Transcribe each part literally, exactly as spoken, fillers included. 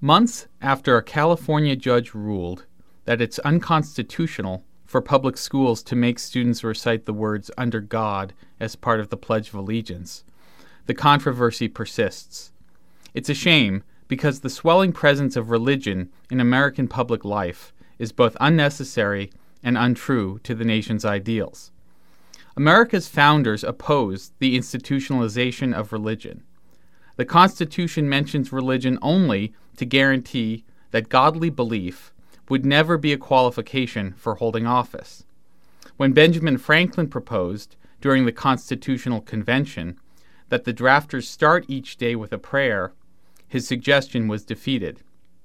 Months after a California judge ruled that it's unconstitutional for public schools to make students recite the words "under God" as part of the Pledge of Allegiance, the controversy persists. It's a shame because the swelling presence of religion in American public life is both unnecessary and untrue to the nation's ideals. America's founders opposed the institutionalization of religion. The Constitution mentions religion only to guarantee that godly belief would never be a qualification for holding office. When Benjamin Franklin proposed, during the Constitutional Convention, that the drafters start each day with a prayer, his suggestion was defeated.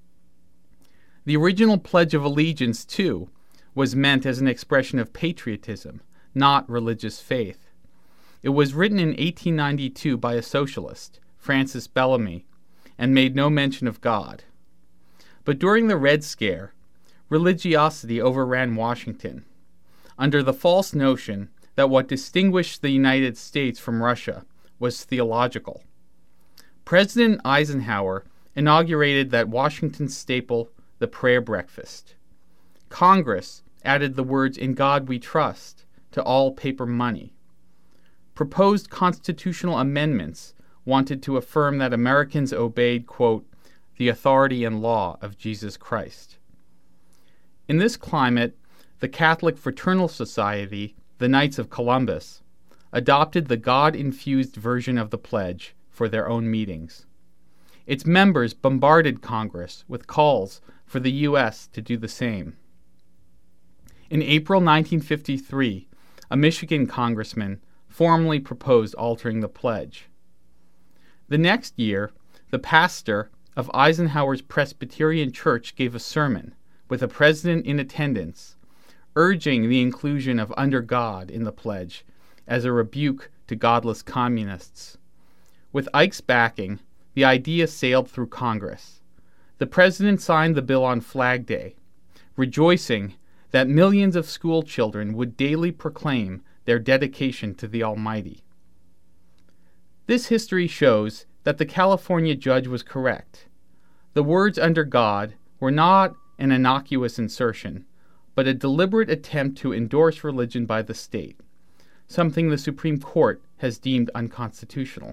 The original Pledge of Allegiance, too, was meant as an expression of patriotism, not religious faith. It was written in eighteen ninety-two by a socialist, Francis Bellamy, and made no mention of God. But during the Red Scare, religiosity overran Washington, under the false notion that what distinguished the United States from Russia was theological. President Eisenhower inaugurated that Washington staple, the prayer breakfast. Congress added the words "In God We Trust" to all paper money. Proposed constitutional amendments wanted to affirm that Americans obeyed, quote, "the authority and law of Jesus Christ." In this climate, the Catholic Fraternal Society, the Knights of Columbus, adopted the God-infused version of the pledge for their own meetings. Its members bombarded Congress with calls for the U S to do the same. In April nineteen fifty-three, a Michigan congressman formally proposed altering the pledge. The next year, the pastor of Eisenhower's Presbyterian Church gave a sermon, with a president in attendance, urging the inclusion of "under God" in the pledge as a rebuke to godless communists. With Ike's backing, the idea sailed through Congress. The president signed the bill on Flag Day, rejoicing that millions of school children would daily proclaim their dedication to the Almighty. This history shows that the California judge was correct. The words "under God" were not an innocuous insertion, but a deliberate attempt to endorse religion by the state, something the Supreme Court has deemed unconstitutional.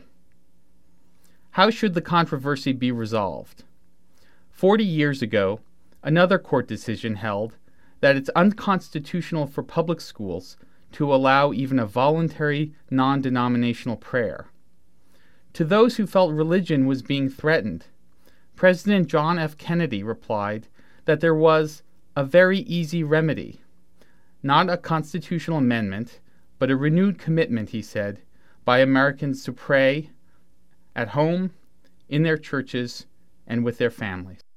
How should the controversy be resolved? Forty years ago, another court decision held that it's unconstitutional for public schools to allow even a voluntary non-denominational prayer. To those who felt religion was being threatened, President John F. Kennedy replied that there was a very easy remedy, not a constitutional amendment, but a renewed commitment, he said, by Americans to pray at home, in their churches, and with their families.